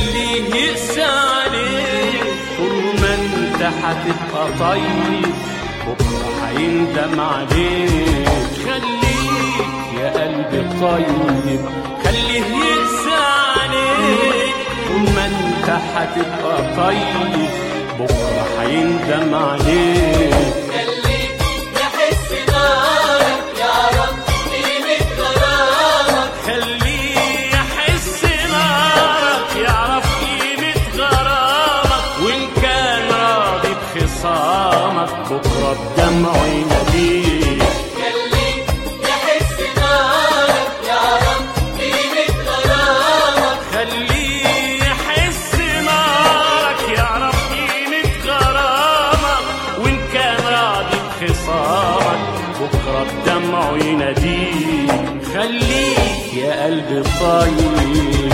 خليه يقسى عليك طول ما انت هتبقى طيب بكرة هيندم عليك. خليك يا قلبي طيب خليه يقسى عليك طول ما انت هتبقى طيب بكرة هيندم عليك. خليك يحس نارك يعرف قيمة غرامك. خليه يحس نارك يعرف قيمة غرامك وإن كان راضي بخصامك بكرة بدمعه يناديك. خليك يحس نارك يعرف قيمة غرامك. خليه يحس نارك يعرف قيمة غرامك وإن كان راضي بخصامك بكرة بدمعه يناديك. خليك يا قلبي طيب.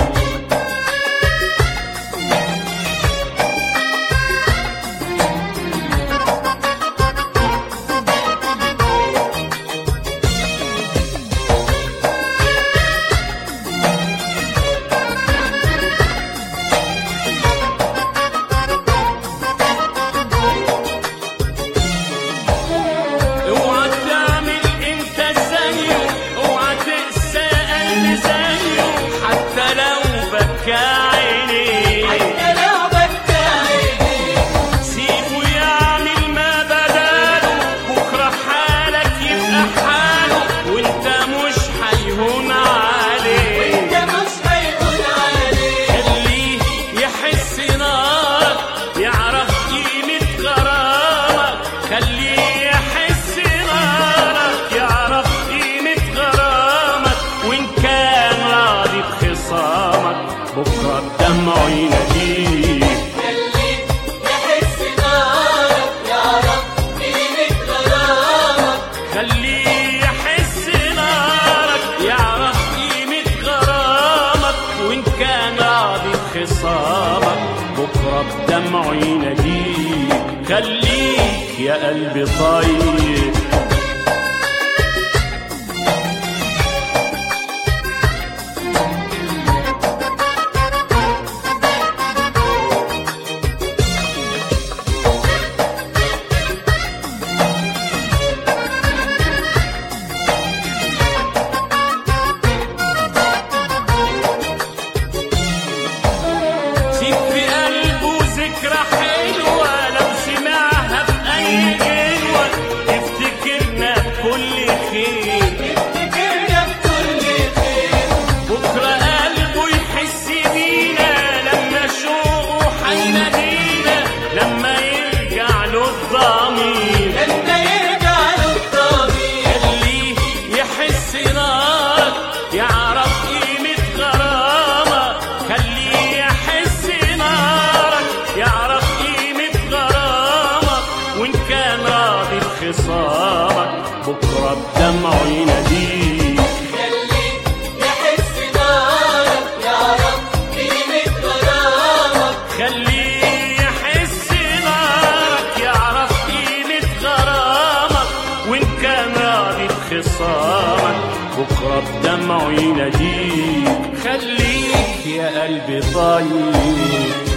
اوعى تعمل انت زيه اوعى تقسى قلب زيه حتى لو بكى عينيه. حتى لو بكى عينيك سيبه يعمل ما بداله بكره حالك يبقى حاله وانت مش هيهون عليه. انت مش هيكون عليك. خليه يحس نارك يعرف قيمة غرامك. خليه يحس نارك يعرف قيمة غرامك وإن كان راضي بخصامك بكرة بدمعه يناديك. خليك يحس نارك يعرف قيمة غرامك. خليه يحس نارك يعرف قيمة غرامك وإن كان راضي بخصامك بكرة بدمعه يناديك. خليك يا قلبي طيب. سيب في قلبه ذكرى حلوة لو سمعها في أي جنوة تفتكرنا بكل خير. افتكرنا بكل خير. بكرة قلبه يحس بينا لما شوقه هينادينا لما يرجع له الضمير. لما يرجع له الضمير. خليه يحس نارك يعرف قيمة غرامك. خليه يحس نارك يعرف قيمة غرامك وإن كان راضي بخصامك بكرة بدمعه يناديك. خليك يحس نارك يعرف قيمة غرامك. خليه يحس نارك يعرف قيمة غرامك وإن كان راضي بخصامك بكرة بدمعه يناديك. خليك يا قلبي طيب.